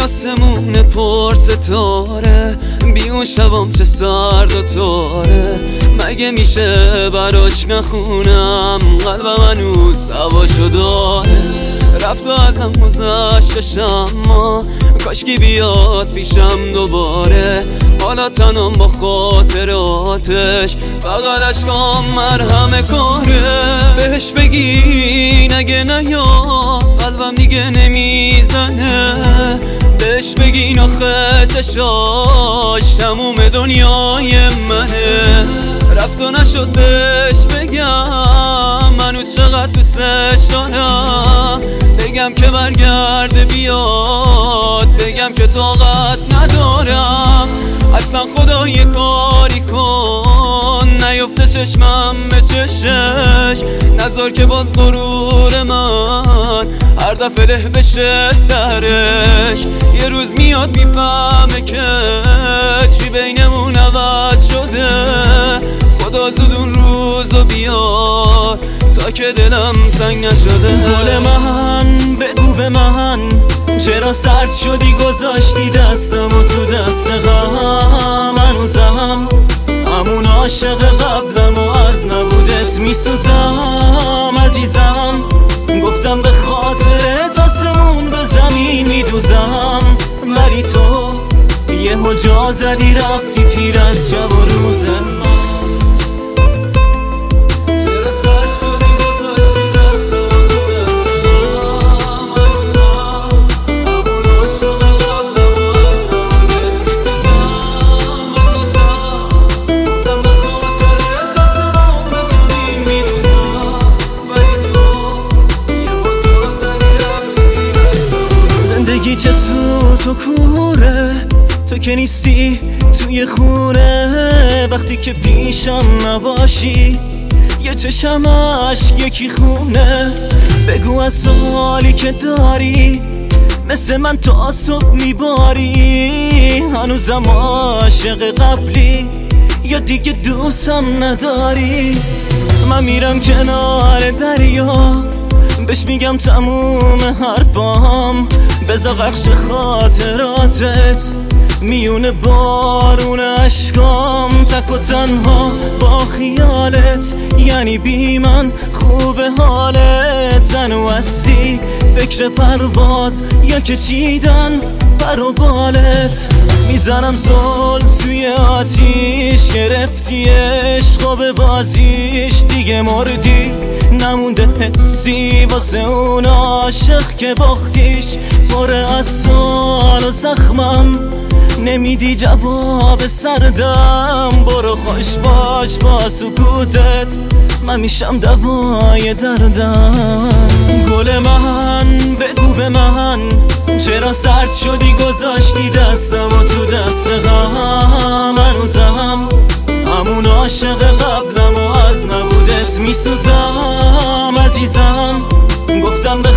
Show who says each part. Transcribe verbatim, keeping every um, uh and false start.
Speaker 1: آسمون پر ستاره، بی اون شبام چه سرد و تاره. مگه میشه براش نخونم، قلبم هنوز هواشو داره. رفت و ازم گذشتش اما کاشکی بیاد پیشم دوباره. حالا تنم با خاطراتش، فقط عشقام مرهم کاره. بهش بگی نگه نیا، قلبم دیگه نمیزنه. بهش بگین آخه چشاش تموم دنیای منه. رفت و نشد بهش بگم منو چقدر دوستش دارم. بگم که برگرده بیاد، بگم که طاقت ندارم. اصلا خدا یه کاری کن، نیفته چشمم به چشش. نذار که باز غرور من هر دفعه له بشه سرش. یه روز میاد میفهمه که چی بینمون عوض شده. خدا زود اون روزو بیار تا که دلم تنگ نشده.
Speaker 2: گل من بگو به من چرا سرد شدی، گذاشتی دستم و تو دست غم. هنوزم همون عاشق قبلم و از نبودت میسوزم. عزیزم گفتم به خاطرت آسمون به زمین میدوزم، ولی تو یه جا زدی رفتی تیر از شب و روز من. چه سوت و کوره تو که نیستی توی خونه. وقتی که پیشم نباشی یه چشمش یکی خونه. بگو از سوالی که داری مثل من تا صبح میباری. هنوزم عاشق قبلی یا دیگه دوستم نداری. من میرم کنار دریا بهش میگم تموم حرفام. بذار غرقش خاطراتت میونه بارون عشقام. تک و تنها با خیالت یعنی بی من خوب حالت. زنو هستی فکر پرواز یا که چیدن پر و بالت. میزنم زل توی آتیش، گرفتی عشق و به بازیش. دیگه مردی نمونده حسی واسه اون عاشق که باختیش. پره از سال و زخمم نمیدی جواب سردم. برو خوش باش با سکوتت، من میشم دوای دردم. گل من بگو به من چرا سرد شدی، گذاشتی دستم و تو دست غم. هنوزم همون عاشق قبلم و از نبودت میسوزم. عزیزم گفتم به